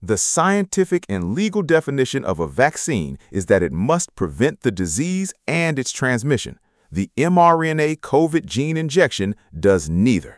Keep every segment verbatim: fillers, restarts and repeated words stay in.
The scientific and legal definition of a vaccine is that it must prevent the disease and its transmission. The mRNA COVID gene injection does neither.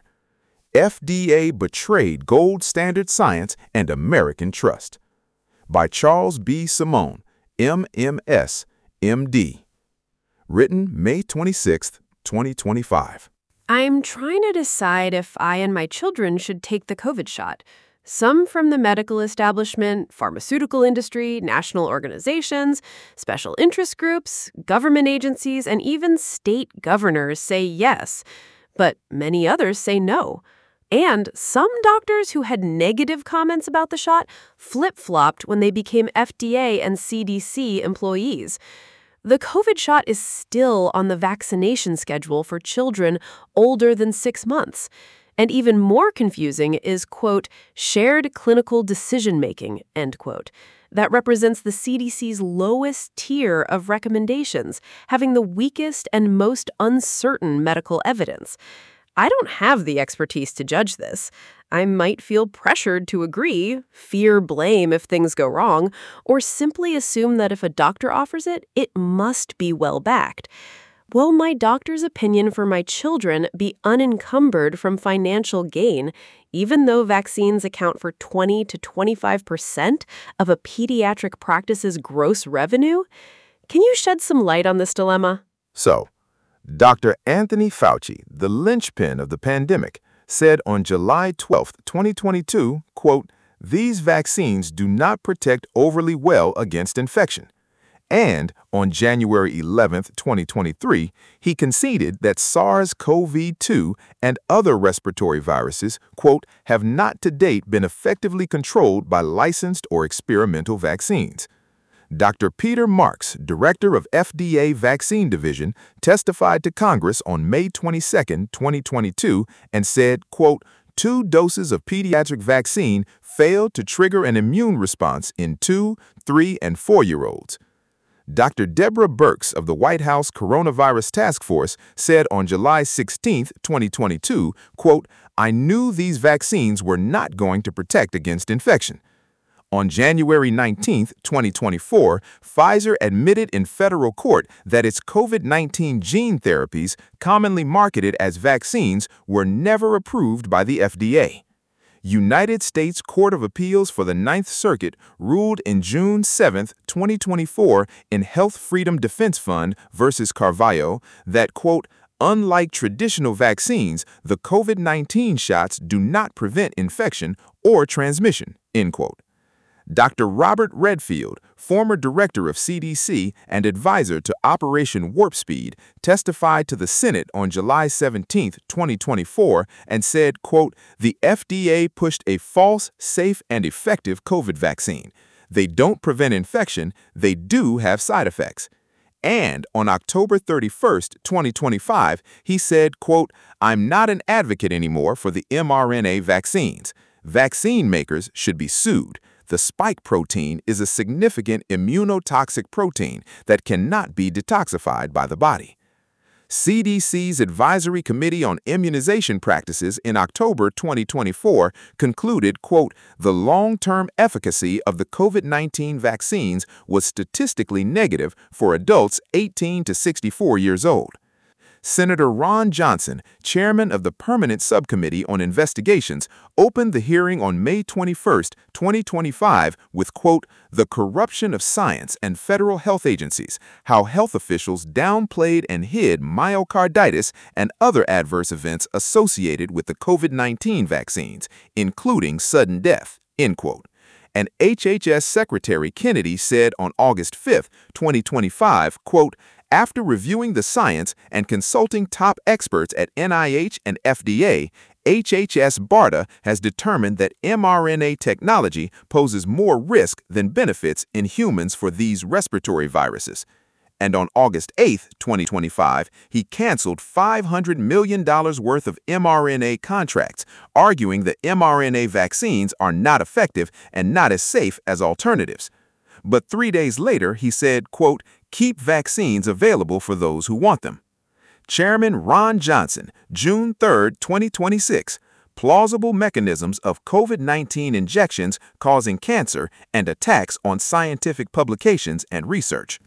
F D A betrayed gold standard science and American trust. By Charles B. Simone, M M S, M D. Written May twenty-sixth, twenty twenty-five. I'm trying to decide if I and my children should take the COVID shot. Some from the medical establishment, pharmaceutical industry, national organizations, special interest groups, government agencies, and even state governors say yes, but many others say no. And some doctors who had negative comments about the shot flip-flopped when they became F D A and C D C employees. The COVID shot is still on the vaccination schedule for children older than six months. And even more confusing is, quote, shared clinical decision-making, end quote. That represents the C D C's lowest tier of recommendations, having the weakest and most uncertain medical evidence. I don't have the expertise to judge this. I might feel pressured to agree, fear blame if things go wrong, or simply assume that if a doctor offers it, it must be well-backed. Will my doctor's opinion for my children be unencumbered from financial gain, even though vaccines account for twenty to twenty-five percent of a pediatric practice's gross revenue? Can you shed some light on this dilemma? So, Doctor Anthony Fauci, the linchpin of the pandemic, said on July twelfth, twenty twenty-two, quote, "These vaccines do not protect overly well against infection." And on January eleventh, twenty twenty-three, he conceded that SARS CoV two and other respiratory viruses, quote, have not to date been effectively controlled by licensed or experimental vaccines. Doctor Peter Marks, director of F D A Vaccine Division, testified to Congress on May twenty-second, twenty twenty-two, and said, quote, two doses of pediatric vaccine failed to trigger an immune response in two, three, and four-year-olds. Doctor Deborah Birx of the White House Coronavirus Task Force said on July sixteenth, twenty twenty-two, quote, "I knew these vaccines were not going to protect against infection." On January nineteenth, twenty twenty-four, Pfizer admitted in federal court that its COVID nineteen gene therapies, commonly marketed as vaccines, were never approved by the F D A. United States Court of Appeals for the Ninth Circuit ruled in June seventh, twenty twenty-four in Health Freedom Defense Fund versus Carvalho that, quote, "Unlike traditional vaccines, the COVID nineteen shots do not prevent infection or transmission," end quote. Doctor Robert Redfield, former director of C D C and advisor to Operation Warp Speed, testified to the Senate on July seventeenth, twenty twenty-four, and said, quote, "The F D A pushed a false, safe, and effective COVID vaccine. They don't prevent infection, they do have side effects." And on October thirty-first, twenty twenty-five, he said, quote, "I'm not an advocate anymore for the mRNA vaccines. Vaccine makers should be sued. The spike protein is a significant immunotoxic protein that cannot be detoxified by the body." C D C's Advisory Committee on Immunization Practices in October twenty twenty-four concluded, quote, "The long-term efficacy of the COVID nineteen vaccines was statistically negative for adults eighteen to sixty-four years old." Senator Ron Johnson, chairman of the Permanent Subcommittee on Investigations, opened the hearing on May twenty-first, twenty twenty-five with, quote, "The corruption of science and federal health agencies, how health officials downplayed and hid myocarditis and other adverse events associated with the COVID nineteen vaccines, including sudden death," end quote. And H H S Secretary Kennedy said on August fifth, twenty twenty-five, quote, "After reviewing the science and consulting top experts at N I H and F D A, H H S BARDA has determined that mRNA technology poses more risk than benefits in humans for these respiratory viruses." And on August eighth, twenty twenty-five, he canceled five hundred million dollars worth of mRNA contracts, arguing that mRNA vaccines are not effective and not as safe as alternatives. But three days later, he said, quote, "Keep vaccines available for those who want them." Chairman Ron Johnson, June third, twenty twenty-six, plausible mechanisms of COVID nineteen injections causing cancer and attacks on scientific publications and research.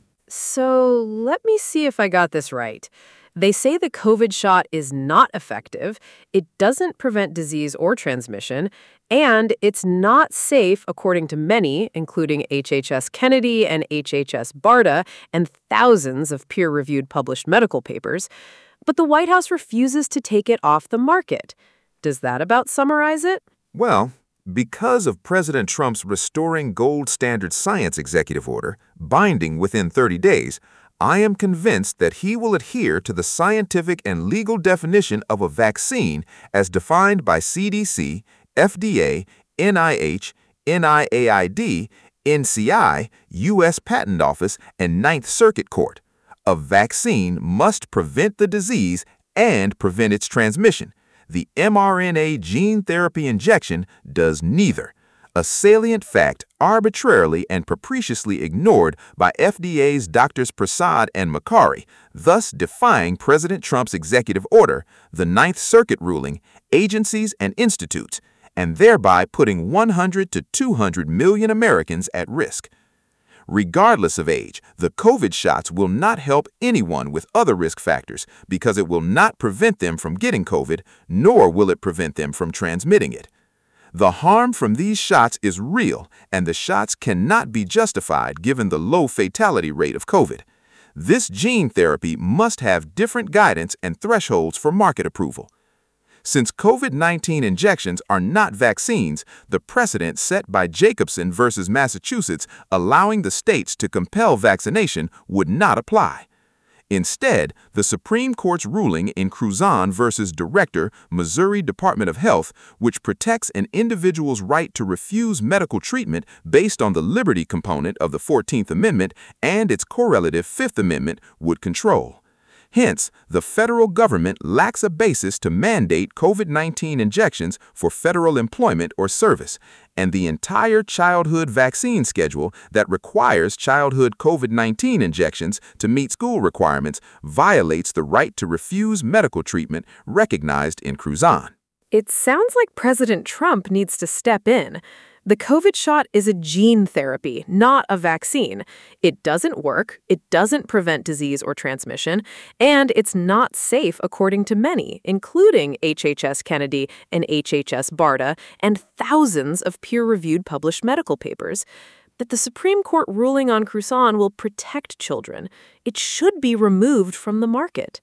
So let me see if I got this right. They say the COVID shot is not effective, it doesn't prevent disease or transmission, and it's not safe, according to many, including H H S Kennedy and H H S BARDA, and thousands of peer-reviewed published medical papers. But the White House refuses to take it off the market. Does that about summarize it? Well, because of President Trump's Restoring Gold Standard Science executive order, binding within thirty days, I am convinced that he will adhere to the scientific and legal definition of a vaccine as defined by C D C, F D A, N I H, N I A I D, N C I, U S Patent Office, and Ninth Circuit Court. A vaccine must prevent the disease and prevent its transmission. The mRNA gene therapy injection does neither. A salient fact arbitrarily and capriciously ignored by F D A's Doctors Prasad and Makary, thus defying President Trump's executive order, the Ninth Circuit ruling, agencies and institutes, and thereby putting one hundred to two hundred million Americans at risk. Regardless of age, the COVID shots will not help anyone with other risk factors because it will not prevent them from getting COVID, nor will it prevent them from transmitting it. The harm from these shots is real, and the shots cannot be justified given the low fatality rate of COVID. This gene therapy must have different guidance and thresholds for market approval. Since COVID nineteen injections are not vaccines, the precedent set by Jacobson versus Massachusetts allowing the states to compel vaccination would not apply. Instead, the Supreme Court's ruling in Cruzan versus Director, Missouri Department of Health, which protects an individual's right to refuse medical treatment based on the liberty component of the fourteenth Amendment and its correlative fifth Amendment, would control. Hence, the federal government lacks a basis to mandate COVID nineteen injections for federal employment or service, and the entire childhood vaccine schedule that requires childhood COVID nineteen injections to meet school requirements violates the right to refuse medical treatment recognized in Cruzan. It sounds like President Trump needs to step in. The COVID shot is a gene therapy, not a vaccine. It doesn't work, it doesn't prevent disease or transmission, and it's not safe according to many, including H H S Kennedy and H H S BARDA, and thousands of peer-reviewed published medical papers. That the Supreme Court ruling on Cruzan will protect children. It should be removed from the market.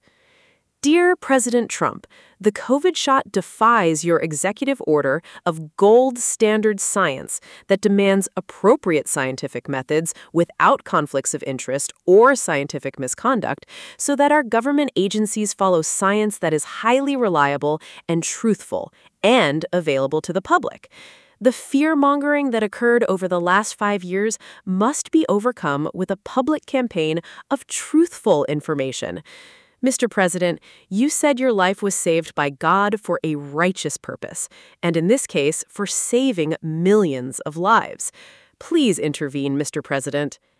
Dear President Trump, the COVID shot defies your executive order of gold standard science that demands appropriate scientific methods without conflicts of interest or scientific misconduct so that our government agencies follow science that is highly reliable and truthful and available to the public. The fear-mongering that occurred over the last five years must be overcome with a public campaign of truthful information. Mister President, you said your life was saved by God for a righteous purpose, and in this case, for saving millions of lives. Please intervene, Mister President.